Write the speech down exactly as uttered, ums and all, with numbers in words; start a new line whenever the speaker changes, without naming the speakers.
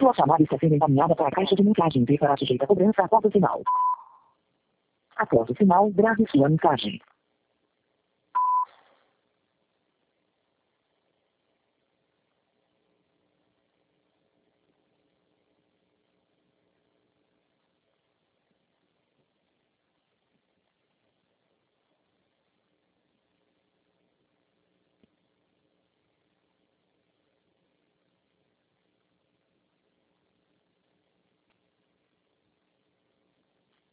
Sua chamada está sendo encaminhada para a caixa de mensagem e será sujeita a cobrança após o sinal. Após o sinal, grave sua mensagem.